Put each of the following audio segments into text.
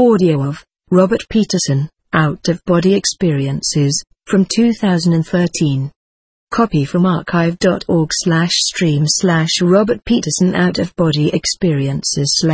Audio of Robert Peterson, Out of Body Experiences, from 2013. Copy from archive.org/stream/Robert Peterson Out of Body Experiences/.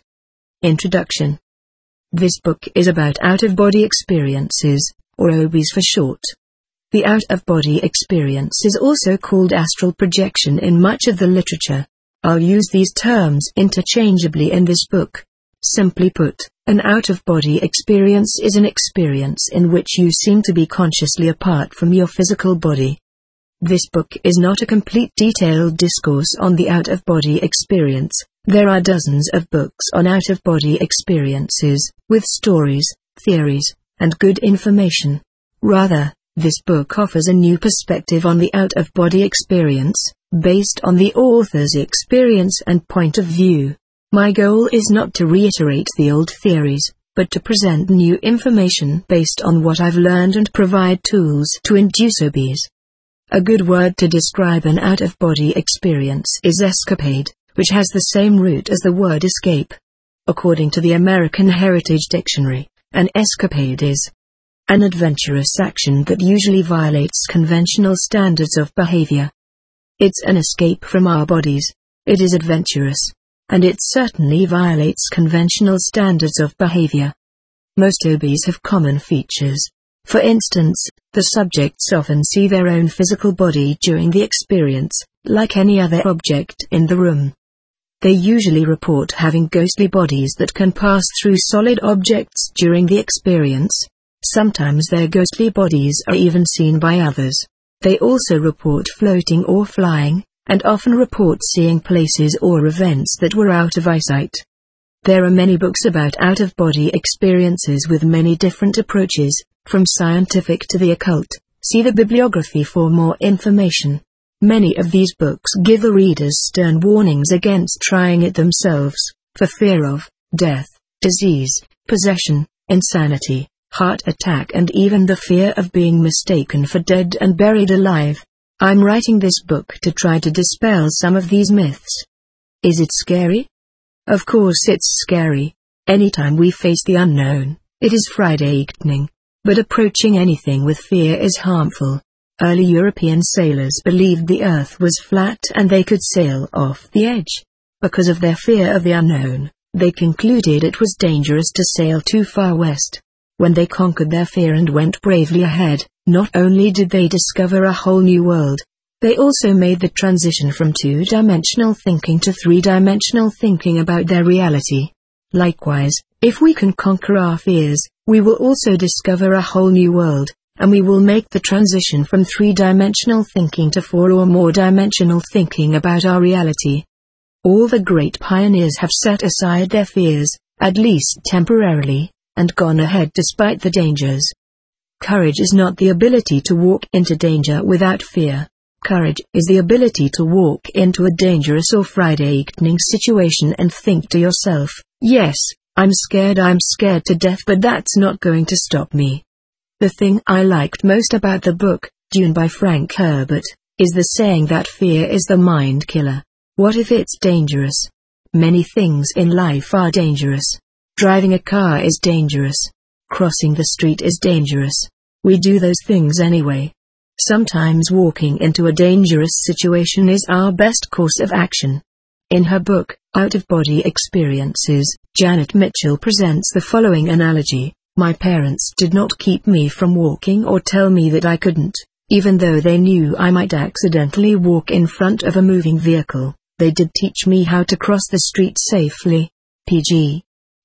Introduction. This book is about out-of-body experiences, or OBs for short. The out-of-body experience is also called astral projection in much of the literature. I'll use these terms interchangeably in this book. Simply put, an out-of-body experience is an experience in which you seem to be consciously apart from your physical body. This book is not a complete detailed discourse on the out-of-body experience. There are dozens of books on out-of-body experiences, with stories, theories, and good information. Rather, this book offers a new perspective on the out-of-body experience, based on the author's experience and point of view. My goal is not to reiterate the old theories, but to present new information based on what I've learned and provide tools to induce OBs. A good word to describe an out-of-body experience is escapade, which has the same root as the word escape. According to the American Heritage Dictionary, an escapade is an adventurous action that usually violates conventional standards of behavior. It's an escape from our bodies. It is adventurous. And it certainly violates conventional standards of behavior. Most OBs have common features. For instance, the subjects often see their own physical body during the experience, like any other object in the room. They usually report having ghostly bodies that can pass through solid objects during the experience. Sometimes their ghostly bodies are even seen by others. They also report floating or flying, and often report seeing places or events that were out of eyesight. There are many books about out-of-body experiences with many different approaches, from scientific to the occult. See the bibliography for more information. Many of these books give the readers stern warnings against trying it themselves, for fear of death, disease, possession, insanity, heart attack, and even the fear of being mistaken for dead and buried alive. I'm writing this book to try to dispel some of these myths. Is it scary? Of course it's scary. Anytime we face the unknown, it is frightening. But approaching anything with fear is harmful. Early European sailors believed the earth was flat and they could sail off the edge. Because of their fear of the unknown, they concluded it was dangerous to sail too far west. When they conquered their fear and went bravely ahead, not only did they discover a whole new world, they also made the transition from two-dimensional thinking to three-dimensional thinking about their reality. Likewise, if we can conquer our fears, we will also discover a whole new world, and we will make the transition from three-dimensional thinking to four or more dimensional thinking about our reality. All the great pioneers have set aside their fears, at least temporarily, and gone ahead despite the dangers. Courage is not the ability to walk into danger without fear. Courage is the ability to walk into a dangerous or frightening situation and think to yourself, yes, I'm scared to death, but that's not going to stop me. The thing I liked most about the book, Dune by Frank Herbert, is the saying that fear is the mind killer. What if it's dangerous? Many things in life are dangerous. Driving a car is dangerous. Crossing the street is dangerous. We do those things anyway. Sometimes walking into a dangerous situation is our best course of action. In her book, Out of Body Experiences, Janet Mitchell presents the following analogy. My parents did not keep me from walking or tell me that I couldn't, even though they knew I might accidentally walk in front of a moving vehicle. They did teach me how to cross the street safely. PG.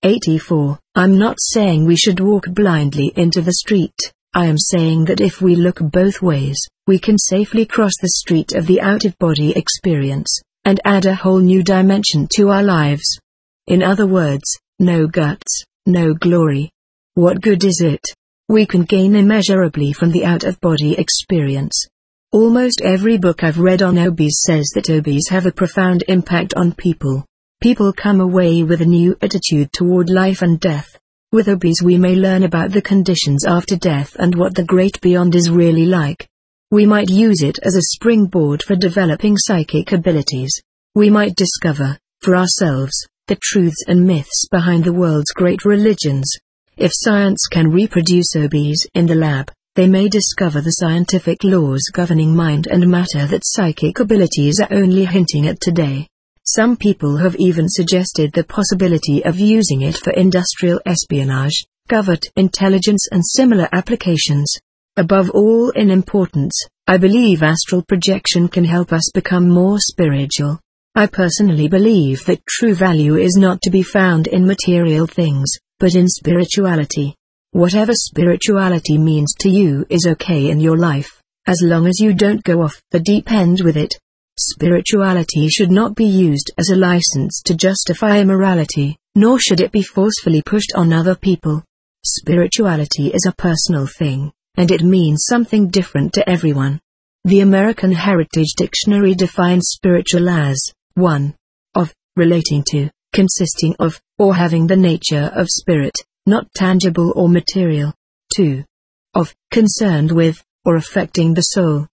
84. I'm not saying we should walk blindly into the street. I am saying that if we look both ways, we can safely cross the street of the out-of-body experience, and add a whole new dimension to our lives. In other words, no guts, no glory. What good is it? We can gain immeasurably from the out-of-body experience. Almost every book I've read on OBs says that OBs have a profound impact on people. People come away with a new attitude toward life and death. With OBs we may learn about the conditions after death and what the great beyond is really like. We might use it as a springboard for developing psychic abilities. We might discover, for ourselves, the truths and myths behind the world's great religions. If science can reproduce OBs in the lab, they may discover the scientific laws governing mind and matter that psychic abilities are only hinting at today. Some people have even suggested the possibility of using it for industrial espionage, covert intelligence and similar applications. Above all in importance, I believe astral projection can help us become more spiritual. I personally believe that true value is not to be found in material things, but in spirituality. Whatever spirituality means to you is okay in your life, as long as you don't go off the deep end with it. Spirituality should not be used as a license to justify immorality, nor should it be forcefully pushed on other people. Spirituality is a personal thing, and it means something different to everyone. The American Heritage Dictionary defines spiritual as 1. Of, relating to, consisting of, or having the nature of spirit, not tangible or material. 2. Of, concerned with, or affecting the soul.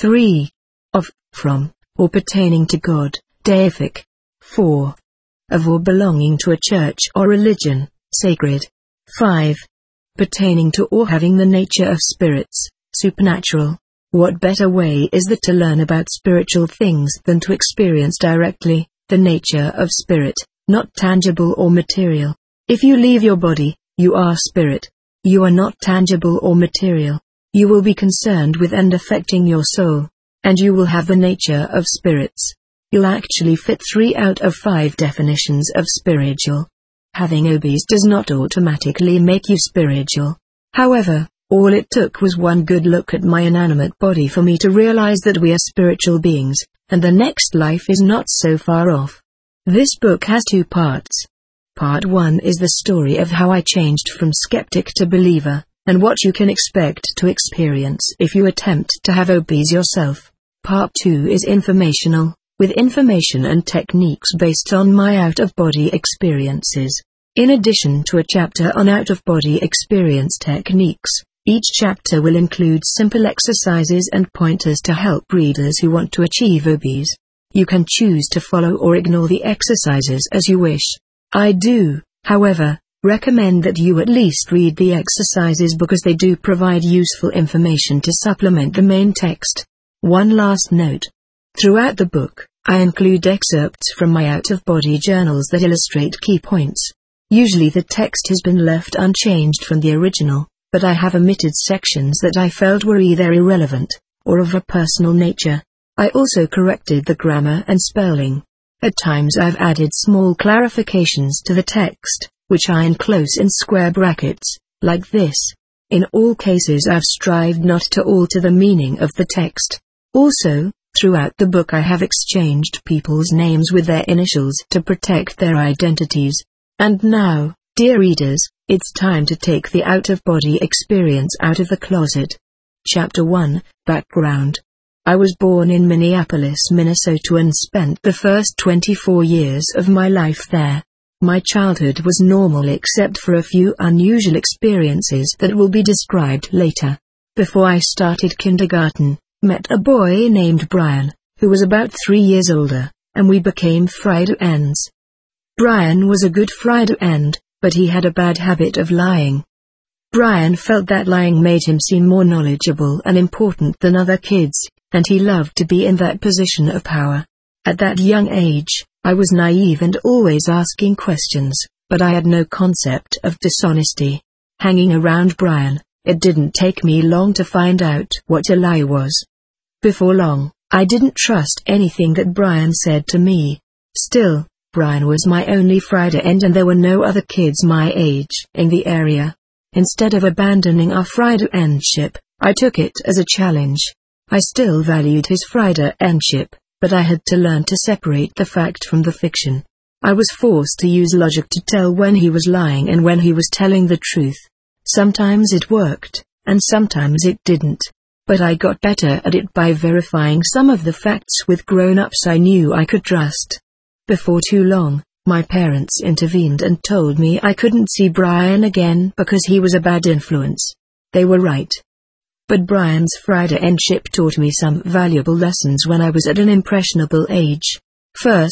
3. Of, from, or pertaining to God, deific. 4. Of or belonging to a church or religion, sacred. 5. Pertaining to or having the nature of spirits, supernatural. What better way is there to learn about spiritual things than to experience directly the nature of spirit, not tangible or material? If you leave your body, you are spirit. You are not tangible or material. You will be concerned with and affecting your soul, and you will have the nature of spirits. You'll actually fit 3 out of 5 definitions of spiritual. Having OBs does not automatically make you spiritual. However, all it took was one good look at my inanimate body for me to realize that we are spiritual beings, and the next life is not so far off. This book has 2 parts. Part 1 is the story of how I changed from skeptic to believer, and what you can expect to experience if you attempt to have OBs yourself. Part 2 is informational, with information and techniques based on my out-of-body experiences. In addition to a chapter on out-of-body experience techniques, each chapter will include simple exercises and pointers to help readers who want to achieve OBs. You can choose to follow or ignore the exercises as you wish. I do, however, recommend that you at least read the exercises because they do provide useful information to supplement the main text. One last note. Throughout the book, I include excerpts from my out-of-body journals that illustrate key points. Usually the text has been left unchanged from the original, but I have omitted sections that I felt were either irrelevant, or of a personal nature. I also corrected the grammar and spelling. At times I've added small clarifications to the text, which I enclose in square brackets, like this. In all cases I've strived not to alter the meaning of the text. Also, throughout the book I have exchanged people's names with their initials to protect their identities. And now, dear readers, it's time to take the out-of-body experience out of the closet. Chapter 1, Background. I was born in Minneapolis, Minnesota and spent the first 24 years of my life there. My childhood was normal except for a few unusual experiences that will be described later. Before I started kindergarten, met a boy named Brian, who was about 3 years older, and we became friends. Brian was a good friend, but he had a bad habit of lying. Brian felt that lying made him seem more knowledgeable and important than other kids, and he loved to be in that position of power. At that young age, I was naive and always asking questions, but I had no concept of dishonesty. Hanging around Brian, it didn't take me long to find out what a lie was. Before long, I didn't trust anything that Brian said to me. Still, Brian was my only friend and there were no other kids my age in the area. Instead of abandoning our friendship, I took it as a challenge. I still valued his friendship, but I had to learn to separate the fact from the fiction. I was forced to use logic to tell when he was lying and when he was telling the truth. Sometimes it worked, and sometimes it didn't. But I got better at it by verifying some of the facts with grown-ups I knew I could trust. Before too long, my parents intervened and told me I couldn't see Brian again because he was a bad influence. They were right. But Brian's friendship taught me some valuable lessons when I was at an impressionable age. First,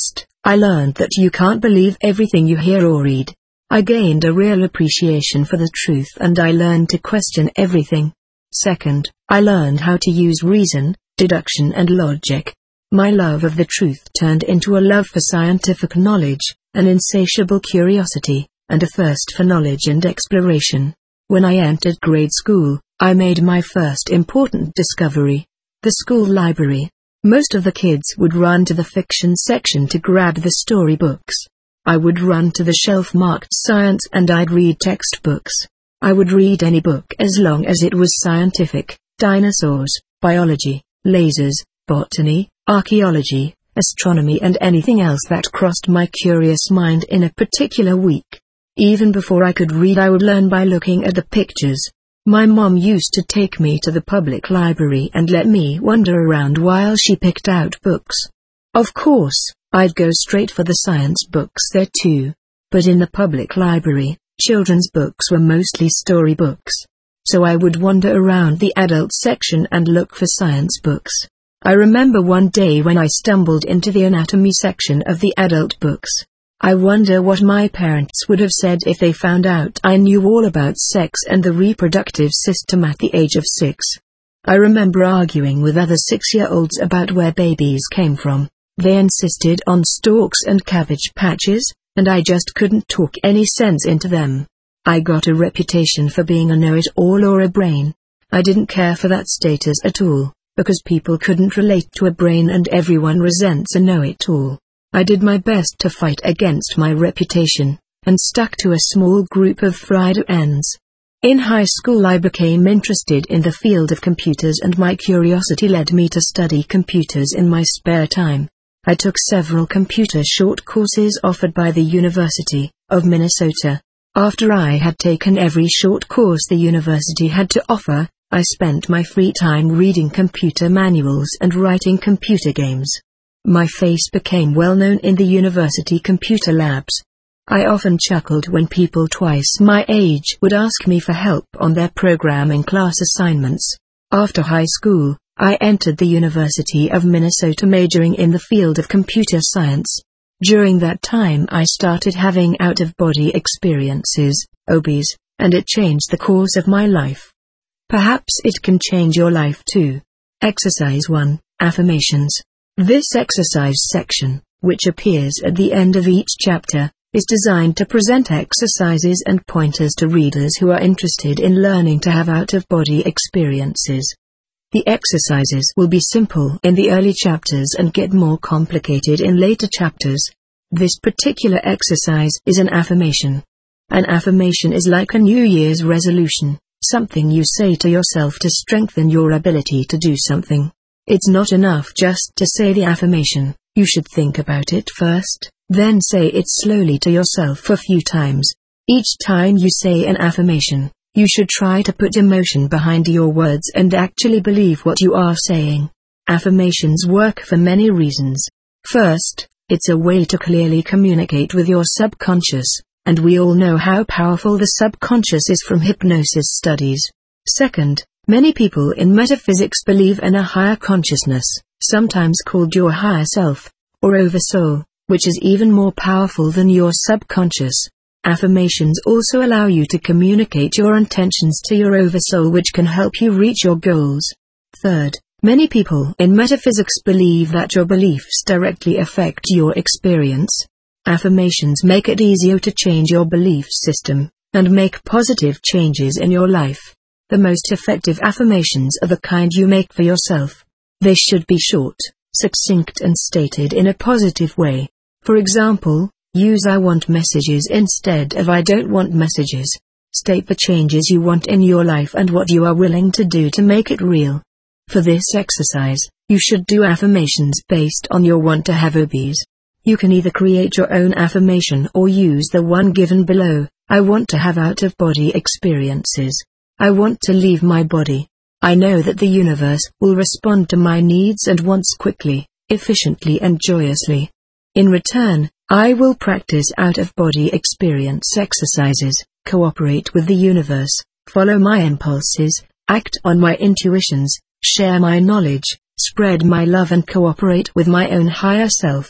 I learned that you can't believe everything you hear or read. I gained a real appreciation for the truth, and I learned to question everything. Second, I learned how to use reason, deduction and logic. My love of the truth turned into a love for scientific knowledge, an insatiable curiosity, and a thirst for knowledge and exploration. When I entered grade school, I made my first important discovery: the school library. Most of the kids would run to the fiction section to grab the storybooks. I would run to the shelf marked science and I'd read textbooks. I would read any book as long as it was scientific: dinosaurs, biology, lasers, botany, archaeology, astronomy and anything else that crossed my curious mind in a particular week. Even before I could read, I would learn by looking at the pictures. My mom used to take me to the public library and let me wander around while she picked out books. Of course, I'd go straight for the science books there too. But in the public library, children's books were mostly storybooks. So I would wander around the adult section and look for science books. I remember one day when I stumbled into the anatomy section of the adult books. I wonder what my parents would have said if they found out I knew all about sex and the reproductive system at the age of 6. I remember arguing with other 6-year-olds about where babies came from. They insisted on stalks and cabbage patches, and I just couldn't talk any sense into them. I got a reputation for being a know-it-all or a brain. I didn't care for that status at all, because people couldn't relate to a brain and everyone resents a know-it-all. I did my best to fight against my reputation, and stuck to a small group of fried ends. In high school I became interested in the field of computers, and my curiosity led me to study computers in my spare time. I took several computer short courses offered by the University of Minnesota. After I had taken every short course the university had to offer, I spent my free time reading computer manuals and writing computer games. My face became well known in the university computer labs. I often chuckled when people twice my age would ask me for help on their programming class assignments. After high school, I entered the University of Minnesota majoring in the field of computer science. During that time I started having out-of-body experiences, OBs, and it changed the course of my life. Perhaps it can change your life too. Exercise 1, Affirmations. This exercise section, which appears at the end of each chapter, is designed to present exercises and pointers to readers who are interested in learning to have out-of-body experiences. The exercises will be simple in the early chapters and get more complicated in later chapters. This particular exercise is an affirmation. An affirmation is like a New Year's resolution, something you say to yourself to strengthen your ability to do something. It's not enough just to say the affirmation. You should think about it first, then say it slowly to yourself a few times. Each time you say an affirmation, you should try to put emotion behind your words and actually believe what you are saying. Affirmations work for many reasons. First, it's a way to clearly communicate with your subconscious, and we all know how powerful the subconscious is from hypnosis studies. Second, many people in metaphysics believe in a higher consciousness, sometimes called your higher self, or oversoul, which is even more powerful than your subconscious. Affirmations also allow you to communicate your intentions to your oversoul, which can help you reach your goals. Third, many people in metaphysics believe that your beliefs directly affect your experience. Affirmations make it easier to change your belief system, and make positive changes in your life. The most effective affirmations are the kind you make for yourself. They should be short, succinct and stated in a positive way. For example, use I want messages instead of I don't want messages. State the changes you want in your life and what you are willing to do to make it real. For this exercise, you should do affirmations based on your want to have OBs. You can either create your own affirmation or use the one given below. I want to have out-of-body experiences. I want to leave my body. I know that the universe will respond to my needs and wants quickly, efficiently and joyously. In return, I will practice out-of-body experience exercises, cooperate with the universe, follow my impulses, act on my intuitions, share my knowledge, spread my love and cooperate with my own higher self.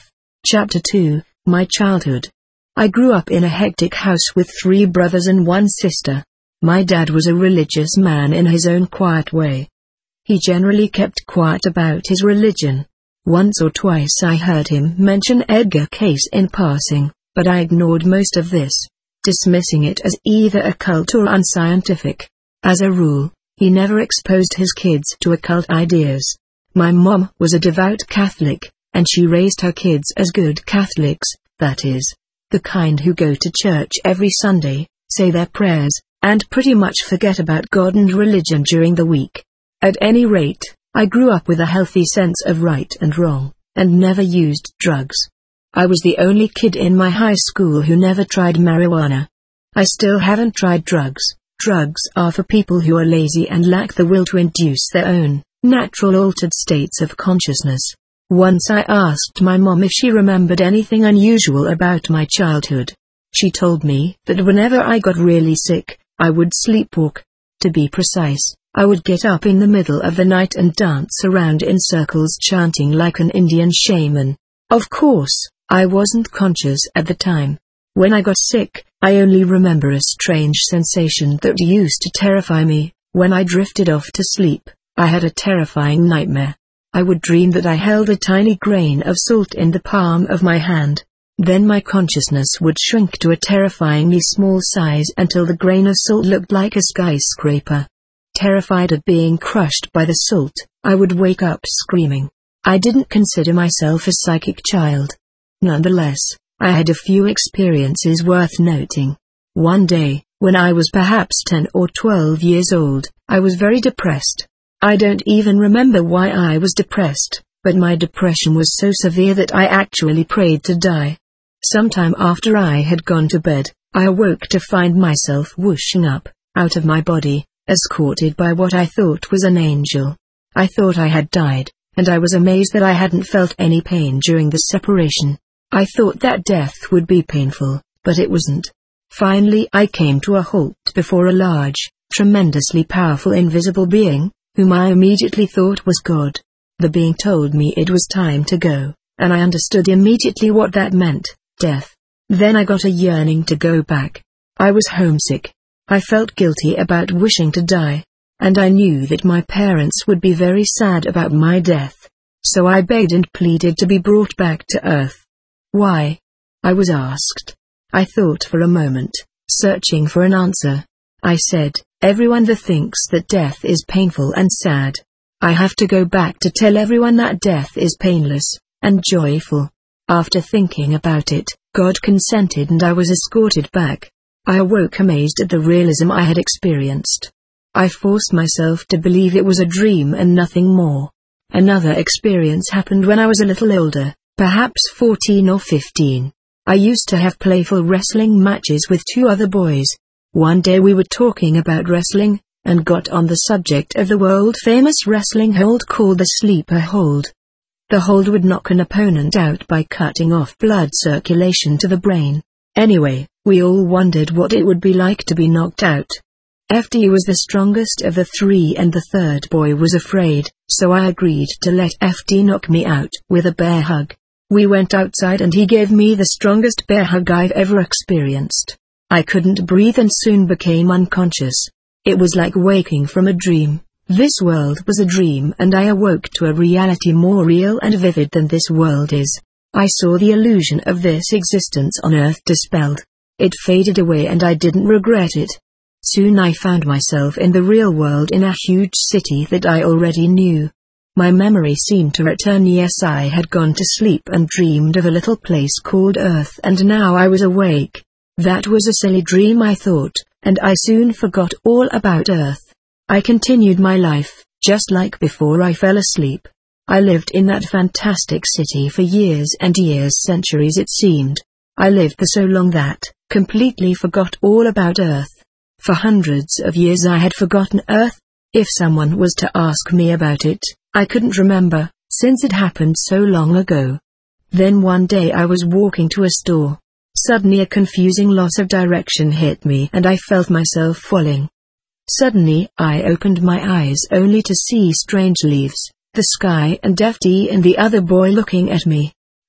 Chapter 2, My Childhood. I grew up in a hectic house with 3 brothers and 1 sister. My dad was a religious man in his own quiet way. He generally kept quiet about his religion. Once or twice I heard him mention Edgar Cayce in passing, but I ignored most of this, dismissing it as either occult or unscientific. As a rule, he never exposed his kids to occult ideas. My mom was a devout Catholic, and she raised her kids as good Catholics, that is, the kind who go to church every Sunday, say their prayers, and pretty much forget about God and religion during the week. At any rate, I grew up with a healthy sense of right and wrong, and never used drugs. I was the only kid in my high school who never tried marijuana. I still haven't tried drugs. Drugs are for people who are lazy and lack the will to induce their own, natural altered states of consciousness. Once I asked my mom if she remembered anything unusual about my childhood. She told me that whenever I got really sick, I would sleepwalk. To be precise, I would get up in the middle of the night and dance around in circles chanting like an Indian shaman. Of course, I wasn't conscious at the time. When I got sick, I only remember a strange sensation that used to terrify me. When I drifted off to sleep, I had a terrifying nightmare. I would dream that I held a tiny grain of salt in the palm of my hand. Then my consciousness would shrink to a terrifyingly small size until the grain of salt looked like a skyscraper. Terrified of being crushed by the salt, I would wake up screaming. I didn't consider myself a psychic child. Nonetheless, I had a few experiences worth noting. One day, when I was perhaps 10 or 12 years old, I was very depressed. I don't even remember why I was depressed, but my depression was so severe that I actually prayed to die. Sometime after I had gone to bed, I awoke to find myself whooshing up, out of my body, escorted by what I thought was an angel. I thought I had died, and I was amazed that I hadn't felt any pain during the separation. I thought that death would be painful, but it wasn't. Finally I came to a halt before a large, tremendously powerful invisible being, whom I immediately thought was God. The being told me it was time to go, and I understood immediately what that meant, death. Then I got a yearning to go back. I was homesick. I felt guilty about wishing to die, and I knew that my parents would be very sad about my death. So I begged and pleaded to be brought back to Earth. Why? I was asked. I thought for a moment, searching for an answer. I said, everyone that thinks that death is painful and sad. I have to go back to tell everyone that death is painless and joyful. After thinking about it, God consented and I was escorted back. I awoke amazed at the realism I had experienced. I forced myself to believe it was a dream and nothing more. Another experience happened when I was a little older, perhaps 14 or 15. I used to have playful wrestling matches with 2 other boys. One day we were talking about wrestling, and got on the subject of the world-famous wrestling hold called the sleeper hold. The hold would knock an opponent out by cutting off blood circulation to the brain. Anyway, we all wondered what it would be like to be knocked out. FD was the strongest of the 3 and the third boy was afraid, so I agreed to let FD knock me out with a bear hug. We went outside and he gave me the strongest bear hug I've ever experienced. I couldn't breathe and soon became unconscious. It was like waking from a dream. This world was a dream and I awoke to a reality more real and vivid than this world is. I saw the illusion of this existence on Earth dispelled. It faded away and I didn't regret it. Soon I found myself in the real world in a huge city that I already knew. My memory seemed to return. Yes, I had gone to sleep and dreamed of a little place called Earth and now I was awake. That was a silly dream, I thought, and I soon forgot all about Earth. I continued my life, just like before I fell asleep. I lived in that fantastic city for years and years, centuries it seemed. I lived for so long that, completely forgot all about Earth. For hundreds of years I had forgotten Earth. If someone was to ask me about it, I couldn't remember, since it happened so long ago. Then one day I was walking to a store. Suddenly a confusing loss of direction hit me and I felt myself falling. Suddenly I opened my eyes only to see strange leaves, the sky and FD and the other boy looking at me.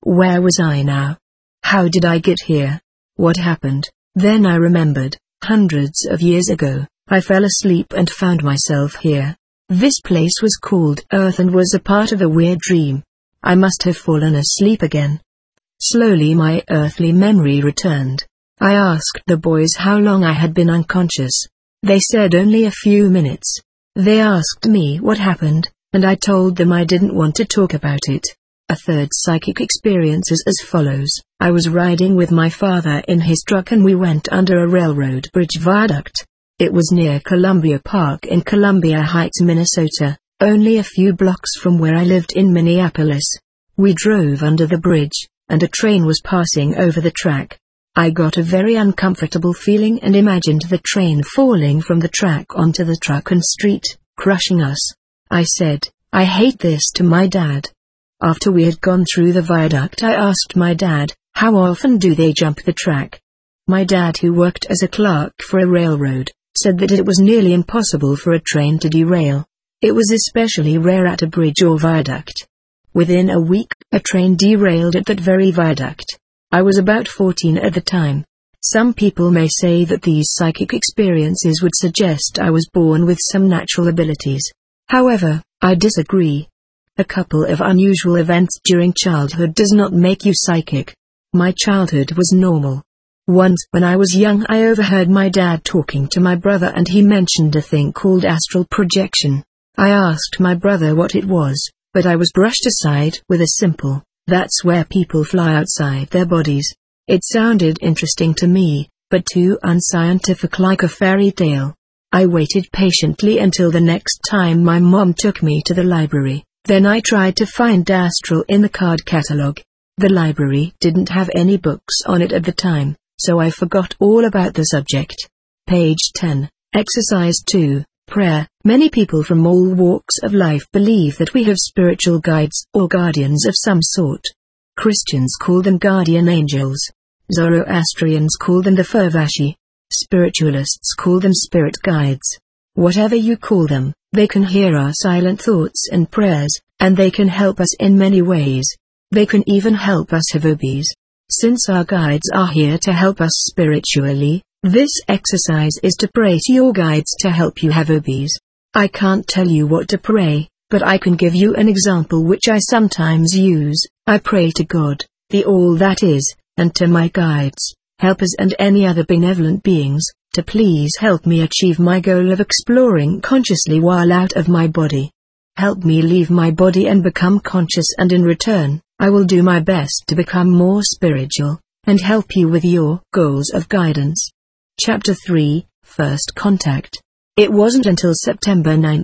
Where was I now? How did I get here? What happened? Then I remembered, hundreds of years ago, I fell asleep and found myself here. This place was called Earth and was a part of a weird dream. I must have fallen asleep again. Slowly my earthly memory returned. I asked the boys how long I had been unconscious. They said only a few minutes. They asked me what happened, and I told them I didn't want to talk about it. A third psychic experience is as follows. I was riding with my father in his truck and we went under a railroad bridge viaduct. It was near Columbia Park in Columbia Heights, Minnesota, only a few blocks from where I lived in Minneapolis. We drove under the bridge, and a train was passing over the track. I got a very uncomfortable feeling and imagined the train falling from the track onto the truck and street, crushing us. I said, "I hate this," to my dad. After we had gone through the viaduct, I asked my dad, "How often do they jump the track?" My dad, who worked as a clerk for a railroad, said that it was nearly impossible for a train to derail. It was especially rare at a bridge or viaduct. Within a week, a train derailed at that very viaduct. I was about 14 at the time. Some people may say that these psychic experiences would suggest I was born with some natural abilities. However, I disagree. A couple of unusual events during childhood does not make you psychic. My childhood was normal. Once when I was young, I overheard my dad talking to my brother and he mentioned a thing called astral projection. I asked my brother what it was, but I was brushed aside with a simple, "That's where people fly outside their bodies." It sounded interesting to me, but too unscientific, like a fairy tale. I waited patiently until the next time my mom took me to the library. Then I tried to find astral in the card catalog. The library didn't have any books on it at the time, so I forgot all about the subject. Page 10, Exercise 2, Prayer. Many people from all walks of life believe that we have spiritual guides or guardians of some sort. Christians call them guardian angels. Zoroastrians call them the Furvashi. Spiritualists call them spirit guides. Whatever you call them, they can hear our silent thoughts and prayers, and they can help us in many ways. They can even help us have hobbies. Since our guides are here to help us spiritually, this exercise is to pray to your guides to help you have hobbies. I can't tell you what to pray, but I can give you an example which I sometimes use. I pray to God, the all that is, and to my guides, helpers and any other benevolent beings, to please help me achieve my goal of exploring consciously while out of my body. Help me leave my body and become conscious, and in return, I will do my best to become more spiritual, and help you with your goals of guidance. Chapter 3, First Contact. It wasn't until September 9,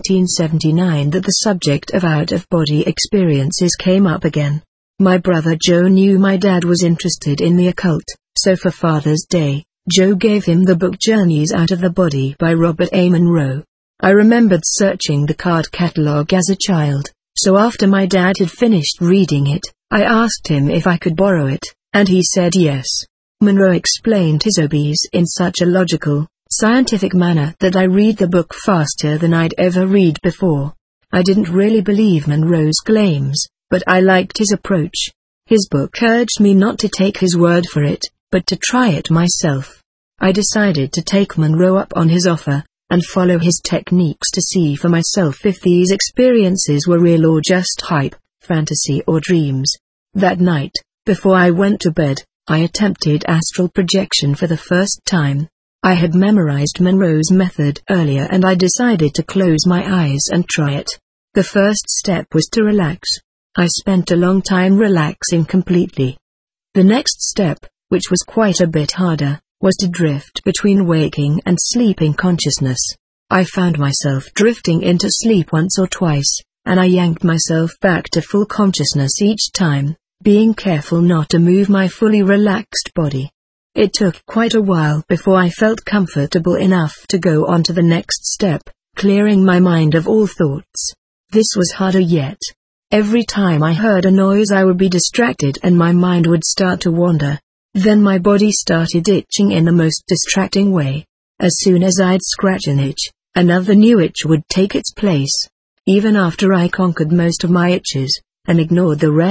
1979 that the subject of out-of-body experiences came up again. My brother Joe knew my dad was interested in the occult, so for Father's Day, Joe gave him the book Journeys Out of the Body by Robert A. Monroe. I remembered searching the card catalog as a child, so after my dad had finished reading it, I asked him if I could borrow it, and he said yes. Monroe explained his hobbies in such a logical, scientific manner that I read the book faster than I'd ever read before. I didn't really believe Monroe's claims, but I liked his approach. His book urged me not to take his word for it, but to try it myself. I decided to take Monroe up on his offer, and follow his techniques to see for myself if these experiences were real or just hype, fantasy or dreams. That night, before I went to bed, I attempted astral projection for the first time. I had memorized Monroe's method earlier and I decided to close my eyes and try it. The first step was to relax. I spent a long time relaxing completely. The next step, which was quite a bit harder, was to drift between waking and sleeping consciousness. I found myself drifting into sleep once or twice, and I yanked myself back to full consciousness each time, being careful not to move my fully relaxed body. It took quite a while before I felt comfortable enough to go on to the next step, clearing my mind of all thoughts. This was harder yet. Every time I heard a noise I would be distracted and my mind would start to wander. Then my body started itching in the most distracting way. As soon as I'd scratch an itch, another new itch would take its place. Even after I conquered most of my itches, and ignored the rest,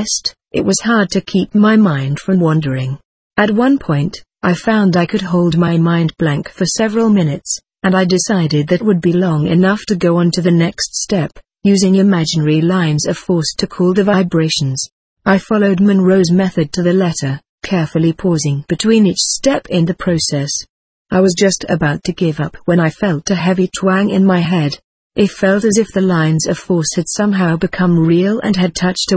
It was hard to keep my mind from wandering. At one point, I found I could hold my mind blank for several minutes, and I decided that would be long enough to go on to the next step, using imaginary lines of force to cool the vibrations. I followed Monroe's method to the letter, carefully pausing between each step in the process. I was just about to give up when I felt a heavy twang in my head. It felt as if the lines of force had somehow become real and had touched a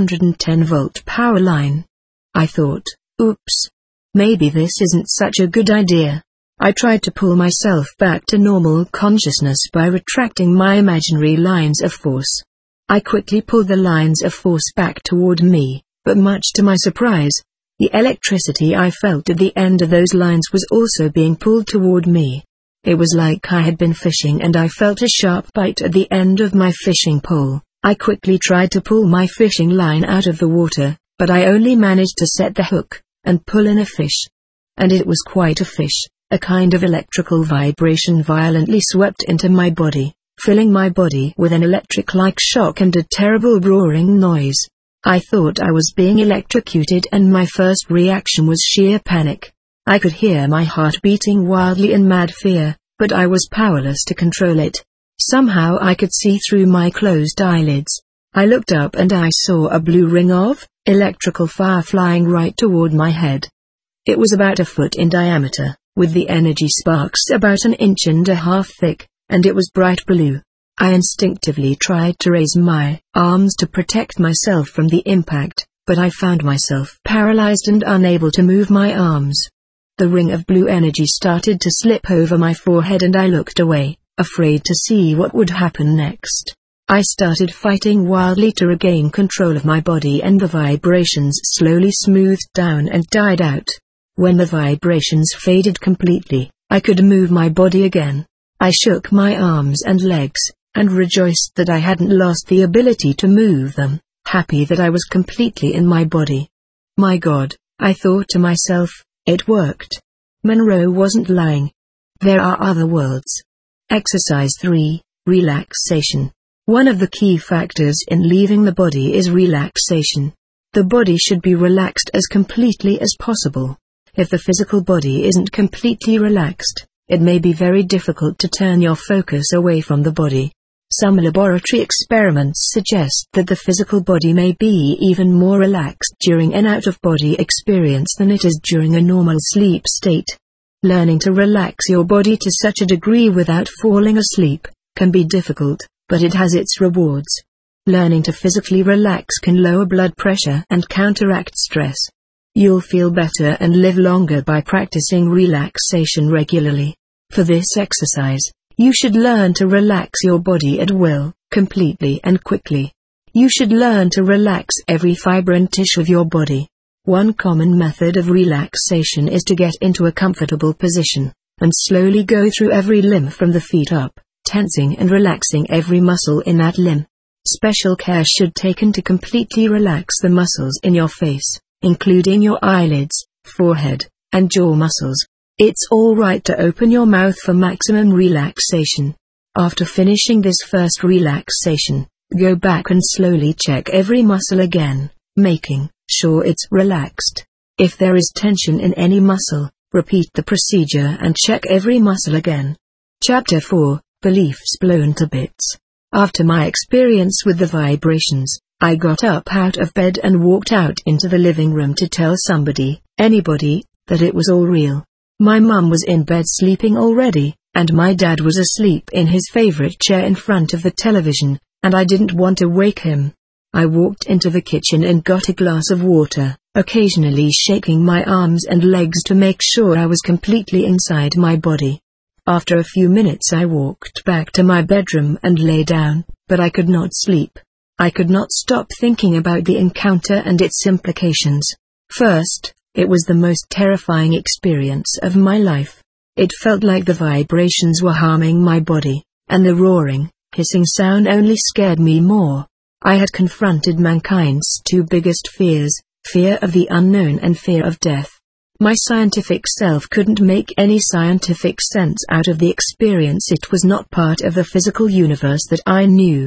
110-volt power line. I thought, oops. Maybe this isn't such a good idea. I tried to pull myself back to normal consciousness by retracting my imaginary lines of force. I quickly pulled the lines of force back toward me, but much to my surprise, the electricity I felt at the end of those lines was also being pulled toward me. It was like I had been fishing and I felt a sharp bite at the end of my fishing pole. I quickly tried to pull my fishing line out of the water, but I only managed to set the hook and pull in a fish. And it was quite a fish. A kind of electrical vibration violently swept into my body, filling my body with an electric-like shock and a terrible roaring noise. I thought I was being electrocuted and my first reaction was sheer panic. I could hear my heart beating wildly in mad fear, but I was powerless to control it. Somehow I could see through my closed eyelids. I looked up and I saw a blue ring of electrical fire flying right toward my head. It was about a foot in diameter, with the energy sparks about 1.5 inches thick, and it was bright blue. I instinctively tried to raise my arms to protect myself from the impact, but I found myself paralyzed and unable to move my arms. The ring of blue energy started to slip over my forehead and I looked away, afraid to see what would happen next. I started fighting wildly to regain control of my body and the vibrations slowly smoothed down and died out. When the vibrations faded completely, I could move my body again. I shook my arms and legs, and rejoiced that I hadn't lost the ability to move them, happy that I was completely in my body. My God, I thought to myself, it worked. Monroe wasn't lying. There are other worlds. Exercise 3, Relaxation. One of the key factors in leaving the body is relaxation. The body should be relaxed as completely as possible. If the physical body isn't completely relaxed, it may be very difficult to turn your focus away from the body. Some laboratory experiments suggest that the physical body may be even more relaxed during an out-of-body experience than it is during a normal sleep state. Learning to relax your body to such a degree without falling asleep can be difficult, but it has its rewards. Learning to physically relax can lower blood pressure and counteract stress. You'll feel better and live longer by practicing relaxation regularly. For this exercise, you should learn to relax your body at will, completely and quickly. You should learn to relax every fiber and tissue of your body. One common method of relaxation is to get into a comfortable position, and slowly go through every limb from the feet up, tensing and relaxing every muscle in that limb. Special care should be taken to completely relax the muscles in your face, including your eyelids, forehead, and jaw muscles. It's all right to open your mouth for maximum relaxation. After finishing this first relaxation, go back and slowly check every muscle again, making sure it's relaxed. If there is tension in any muscle, repeat the procedure and check every muscle again. Chapter 4, Beliefs Blown to Bits. After my experience with the vibrations, I got up out of bed and walked out into the living room to tell somebody, anybody, that it was all real. My mum was in bed sleeping already, and my dad was asleep in his favorite chair in front of the television, and I didn't want to wake him. I walked into the kitchen and got a glass of water, occasionally shaking my arms and legs to make sure I was completely inside my body. After a few minutes I walked back to my bedroom and lay down, but I could not sleep. I could not stop thinking about the encounter and its implications. First, it was the most terrifying experience of my life. It felt like the vibrations were harming my body, and the roaring, hissing sound only scared me more. I had confronted mankind's two biggest fears, fear of the unknown and fear of death. My scientific self couldn't make any scientific sense out of the experience. It was not part of the physical universe that I knew.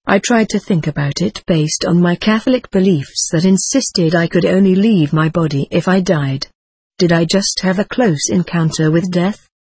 I tried to think about it based on my Catholic beliefs that insisted I could only leave my body if I died. Did I just have a close encounter with death?